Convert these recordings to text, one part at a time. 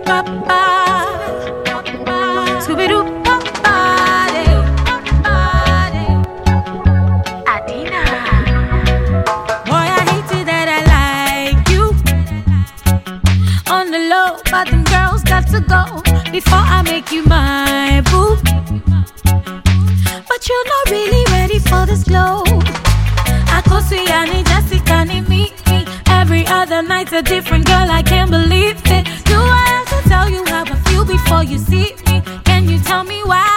papa. Scooby-Doo papa. Adina. Boy, I hate it that I like you. On the low, but them girls got to go before I make you my boo. But you're not really ready for this glow. Akosuyani, Jessica, me. Every other night's a different girl, I can't believe it. Do I have to tell you how I feel before you see me? Can you tell me why?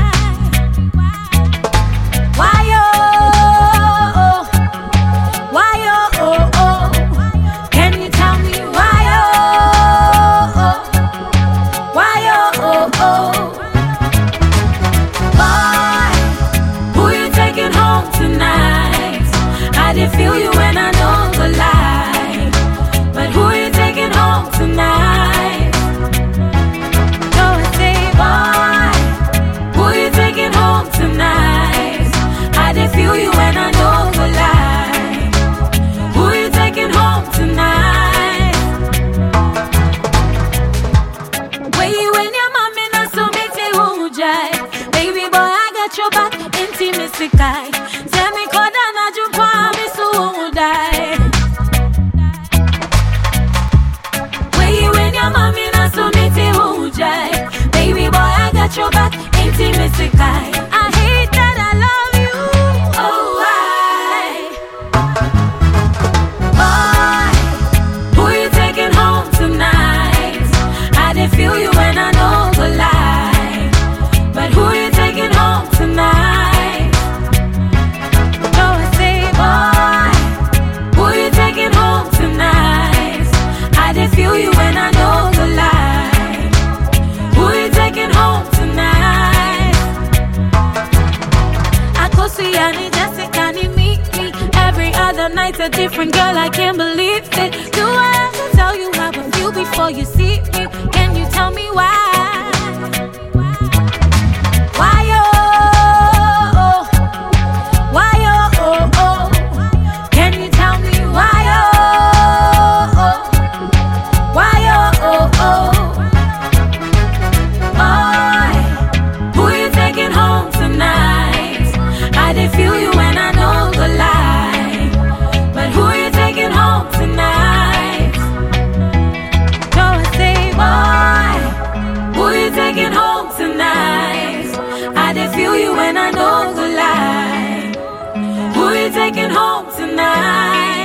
Why oh? Why oh? Can you tell me why oh? Why oh? Boy, who you taking home tonight? I did feel you when I know the lie. But who you taking home tonight? Go and say, boy, who you taking home tonight? I did feel you when I know the lie. Who you taking home tonight? Where you and your mom and I so make say who jive. Baby boy, I got your back, intimacy guy. Tell me koda na jumpa me so who die. Where you and your mom and I so make say who jive. Baby boy, I got your back, intimacy guy. I hate that I love you. Oh, why? Boy, who you taking home tonight? I did feel you when I know the lie. But who you taking home tonight? Go and say, boy, who you taking home tonight? I did feel you when I know the lie. Who you taking home tonight? Akosuyani, Jessica, me. Every other night's a different girl, I can't believe it. Do I have to tell you how I feel before you see me? Can you tell me why? Why oh? Why oh? Can you tell me why oh? Why oh? Boy, who you taking home tonight? I did feel you when I know the lie. But who you taking home tonight? Go and say, boy, who you taking home tonight? I did feel you when I know the lie. Who you taking home tonight?